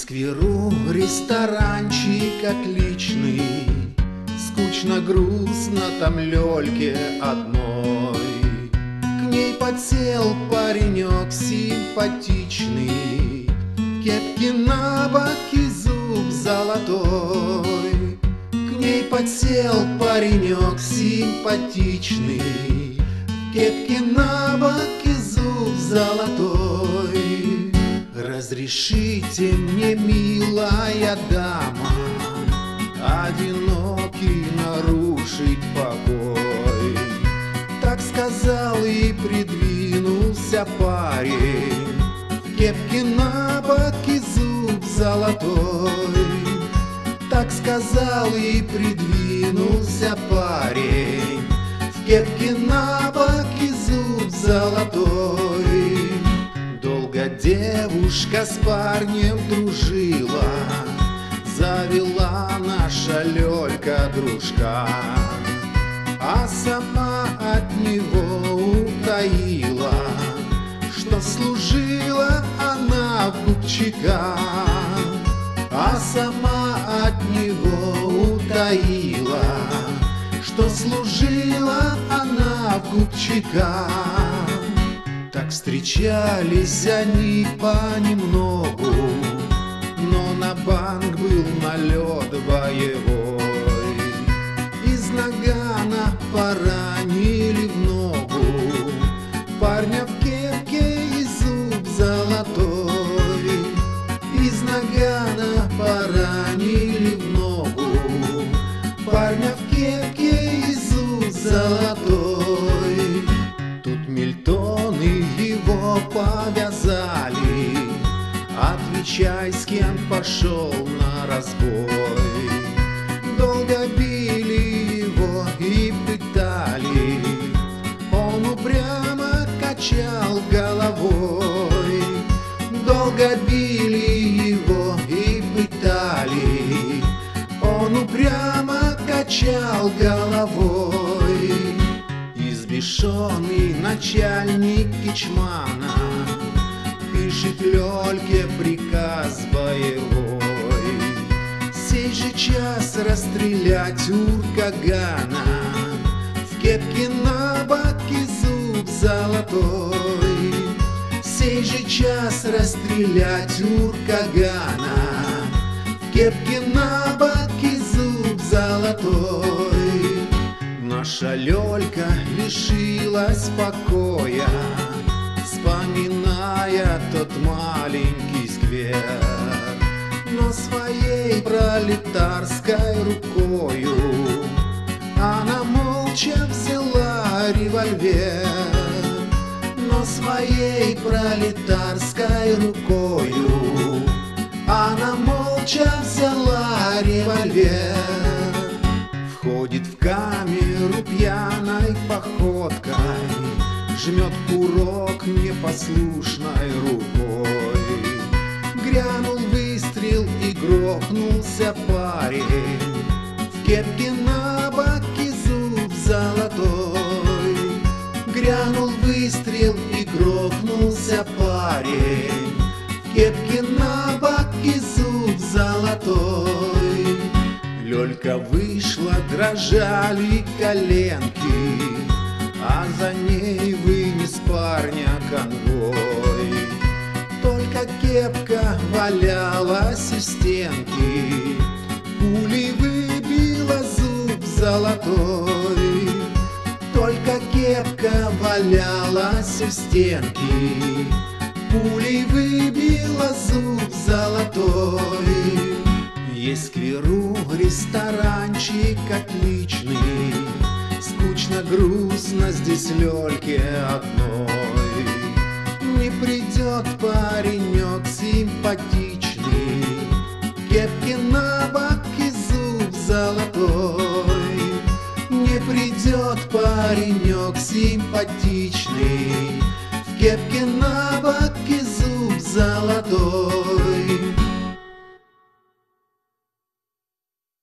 скверу ресторанчик отличный, скучно, грустно там Лёльке одной. К ней подсел паренек симпатичный, кепки на бок и зуб золотой. К ней подсел паренек симпатичный, кепки на бок и зуб золотой. Разрешите мне, милая дама, одинокий нарушить покой. Так сказал и придвинулся парень, кепки на бок и зуб золотой. Так сказал и придвинулся парень, в кепке на бок и зуб золотой. Долго девушка с парнем дружила, завела наша Лёлька дружка, а сама от него утаила, что служила она в губчиках. А сама от него утаила, что служила она в губчиках. Так встречались они понемногу, но на банк был налет боевой. Из нагана поранили в ногу парня в кепке и зуб золотой. Из нагана поранили в ногу парня в кепке и зуб золотой. Тут Мильтоны его повязали, отвечай, с кем пошел на разбой. Долго били его и пытали, он упрямо качал головой. Долго били его и пытали, он упрямо качал головой. Избешенный начальник Кичмана пишет Лёльке приказ боевой: сей же час расстрелять Уркагана, в кепке на бок и зуб золотой. Сей же час расстрелять Уркагана, в кепке на бок и зуб золотой. Наша Лёлька лишилась покоя, вспоминая тот маленький сквер. Но своей пролетарской рукою она молча взяла револьвер. Но своей пролетарской рукою она молча взяла револьвер. Входит в камеру пьяной походкой, жмет курок непослушной рукой. Грянул выстрел и грохнулся парень, в кепке на бок и зуб золотой. Грянул выстрел и грохнулся парень, в кепке на бок и зуб золотой. Лёлька вышла, дрожали коленки, а за ней вынес парня конвой. Только кепка валялась у стенки, пулей выбила зуб золотой. Только кепка валялась у стенки, пулей выбила зуб золотой. Есть в скверу ресторанчик отличный, скучно, грустно здесь Лёльке одной. Не придет паренек симпатичный, кепки на бок и зуб золотой. Не придет паренек симпатичный, в кепке на бок и зуб золотой.